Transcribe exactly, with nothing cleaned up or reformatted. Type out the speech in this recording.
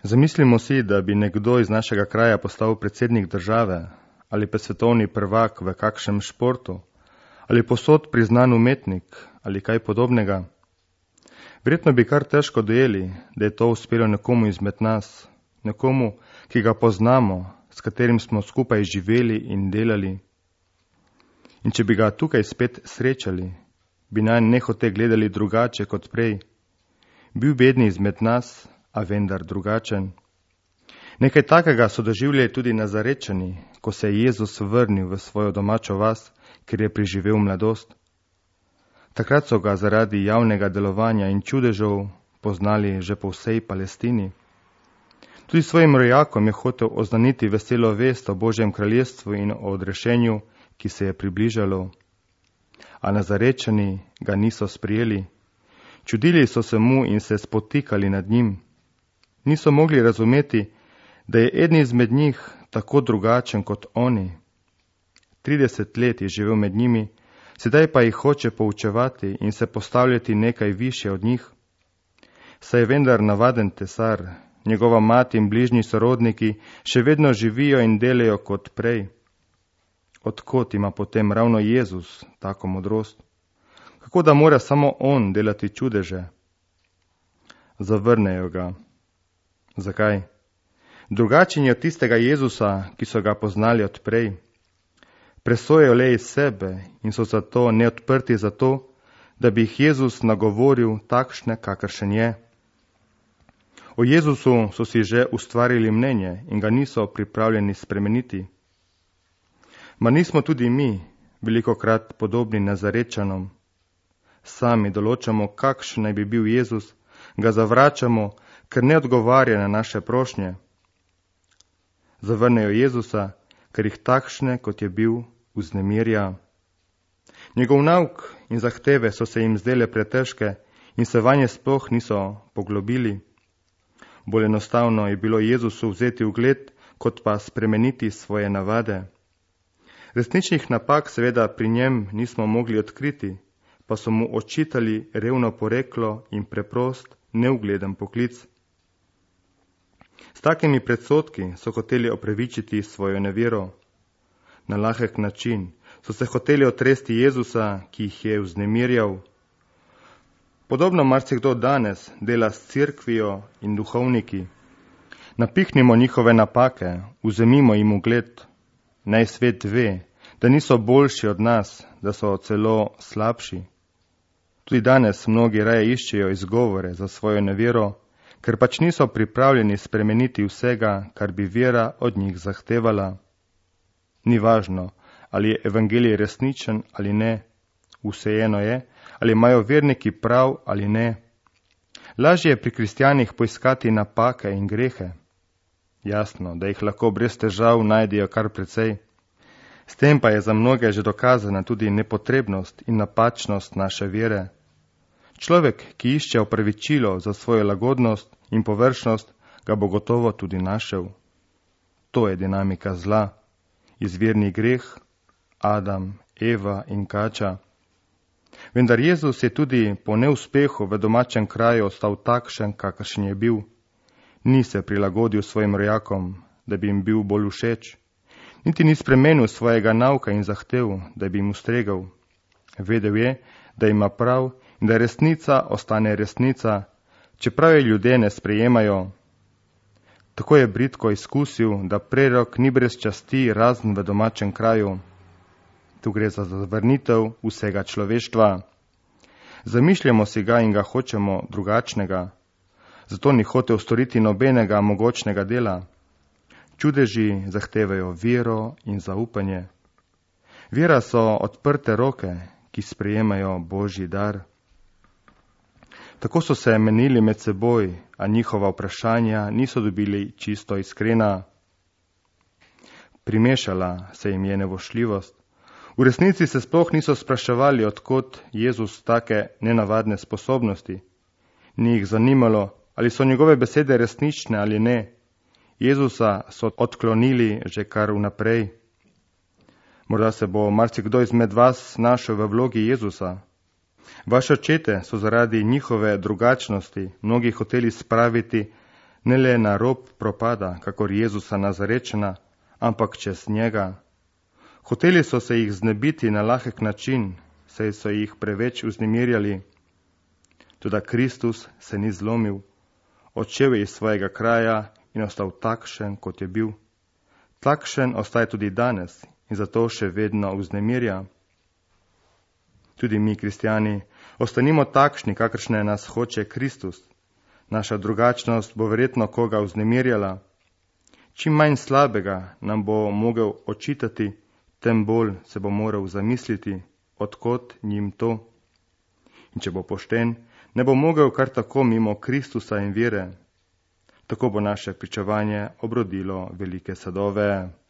Zamislimo si, da bi nekdo iz našega kraja postal predsednik države ali pa svetovni prvak v kakšnem športu ali posod priznan umetnik ali kaj podobnega. Verjetno bi kar težko dojeli, da je to uspelo nekomu izmed nas, nekomu, ki ga poznamo, s katerim smo skupaj živeli in delali. In če bi ga tukaj spet srečali, bi nanj nehote gledali drugače kot prej. Bil bedni izmed nas, a vendar drugačen. Nekaj takega so doživljali tudi Nazarečani, ko se je Jezus vrnil v svojo domačo vas, ker je preživel mladost. Takrat so ga zaradi javnega delovanja in čudežev poznali že po vsej Palestini. Tudi svojim rojakom je hotel oznaniti veselo vest o Božjem kraljestvu in o odrešenju, ki se je približalo. A Nazarečani ga niso sprijeli. Čudili so se mu in se spotikali nad njim. Niso mogli razumeti, da je eden izmed njih tako drugačen kot oni. trideset let je živel med njimi, sedaj pa jih hoče poučevati in se postavljati nekaj više od njih. Saj je vendar navaden tesar, njegova mati in bližnji sorodniki še vedno živijo in delajo kot prej. Odkot ima potem ravno Jezus tako modrost? Kako da mora samo on delati čudeže? Zavrnejo ga. Zakaj? Drugačen je od tistega Jezusa, ki so ga poznali odprej. Presojajo le iz sebe in so zato neodprti za to, da bi jih Jezus nagovoril takšne, kakršen je. O Jezusu so si že ustvarili mnenje in ga niso pripravljeni spremeniti. Ma nismo tudi mi velikokrat podobni Nazarečanom. Sami določamo, kakšen naj bi bil Jezus, ga zavračamo, ker ne odgovarja na naše prošnje. Zavrnejo Jezusa, ker jih takšne, kot je bil, vznemirja. Njegov nauk in zahteve so se jim zdele pretežke in se vanje sploh niso poglobili. Bolj enostavno je bilo Jezusu vzeti ugled, kot pa spremeniti svoje navade. Resničnih napak seveda pri njem nismo mogli odkriti, pa so mu očitali revno poreklo in preprost, neugleden poklic. S takimi predsodki so hoteli opravičiti svojo nevero. Na lahek način so se hoteli otresti Jezusa, ki jih je vznemirjal. Podobno marsikdo danes dela s cerkvijo in duhovniki. Napihnimo njihove napake, vzemimo jim ugled. Naj svet ve, da niso boljši od nas, da so celo slabši. Tudi danes mnogi raje iščejo izgovore za svojo nevero, ker pač niso pripravljeni spremeniti vsega, kar bi vera od njih zahtevala. Ni važno, ali je evangelij resničen ali ne. Vseeno je, ali imajo verniki prav ali ne. Lažje je pri kristjanih poiskati napake in grehe. Jasno, da jih lahko brez težav najdejo kar precej. S tem pa je za mnoge že dokazana tudi nepotrebnost in napačnost naše vere. Človek, ki išče opravičilo za svojo lagodnost in površnost, ga bo gotovo tudi našel. To je dinamika zla. Izvirni greh, Adam, Eva in kača. Vendar Jezus je tudi po neuspehu v domačem kraju ostal takšen, kakršen je bil. Ni se prilagodil svojim rojakom, da bi jim bil bolj všeč. Niti ni spremenil svojega nauka in zahtev, da bi jim ustregal. Vedel je, da ima prav in da resnica ostane resnica, čeprav je ljudje ne sprejemajo. Tako je bridko izkusil, da prerok ni brez časti razen v domačem kraju. Tu gre za zavrnitev vsega človeštva. Zamišljamo si ga in ga hočemo drugačnega. Zato ni hotel storiti nobenega mogočnega dela. Čudeži zahtevajo vero in zaupanje. Vera so odprte roke, ki sprejemajo Božji dar. Tako so se menili med seboj, a njihova vprašanja niso dobili čisto iskrena. Primešala se jim je nevošljivost. V resnici se sploh niso spraševali, odkot Jezus take nenavadne sposobnosti. Ni jih zanimalo, ali so njegove besede resnične ali ne. Jezusa so odklonili že kar vnaprej. Morda se bo marsikdo izmed vas našel v vlogi Jezusa. Vaše očete so zaradi njihove drugačnosti mnogi hoteli spraviti ne le na rob propada, kakor Jezusa Nazarečana, ampak čez njega. Hoteli so se jih znebiti na lahek način, saj so jih preveč vznemirjali. Toda Kristus se ni zlomil, odšel je iz svojega kraja in ostal takšen, kot je bil. Takšen ostaje tudi danes in zato še vedno vznemirja. Tudi mi, kristjani, ostanimo takšni, kakršne nas hoče Kristus. Naša drugačnost bo verjetno koga vznemirjala. Čim manj slabega nam bo mogel očitati, tem bolj se bo moral zamisliti, odkot njim to. In če bo pošten, ne bo mogel kar tako mimo Kristusa in vere. Tako bo naše pričevanje obrodilo velike sadove.